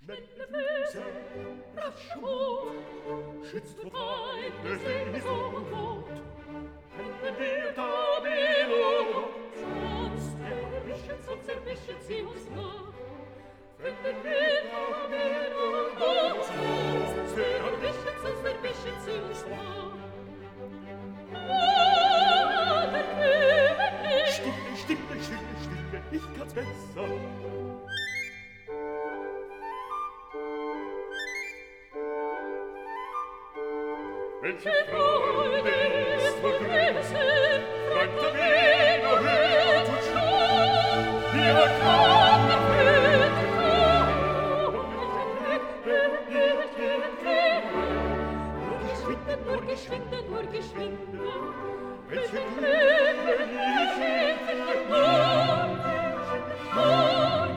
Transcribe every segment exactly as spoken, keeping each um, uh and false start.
schnelle Füße, rasch Mut, schützt vor Feinde Sehnsucht und Tod. Wenn wir da Melo, sonst erwischen, sonst erwischen sie uns nach. Wenn wir da Melo, sonst erwischen, sonst erwischen sie uns nach. Ah, der König! Stille, stille, stille, stille, ich kann's besser. Welche Freude ist vor Größe, fragt der Weg, o hört und schau, wie er kam, der König kam. Nur geschwinde, nur geschwinde, nur geschwinde, welche Glück ich in Morgen, Morgen,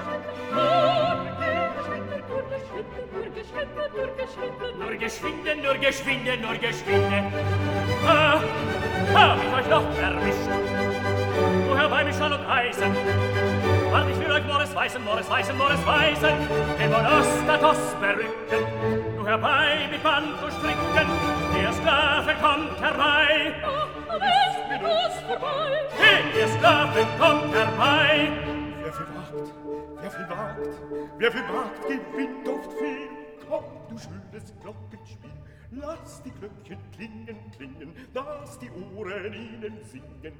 nur geschwinde, nur geschwinde, nur geschwinde. Ah, hab ich euch noch erwischt. Du herbei mich schon und heißen. Wart ich will euch Morris weißen, Morris weißen, Morris weißen. Den Monostatos berücken. Du herbei mit Band und Stricken. Der Sklave kommt herbei. Oh, ist mit uns vorbei. Der Sklave kommt herbei. Wer viel wagt, wer viel wagt, wer viel wagt, gewinnt oft viel. Komm, du schönes Glockenspiel, lass die Glöckchen klingen, klingen, lass die Ohren ihnen singen.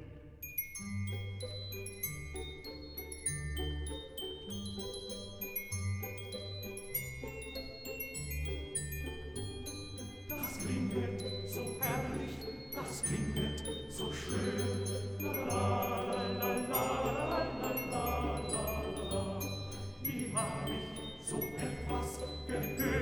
Das klinget so herrlich, das klinget so schön. La, la, la, la, la, la, la, la. Wie hab ich so etwas gehört?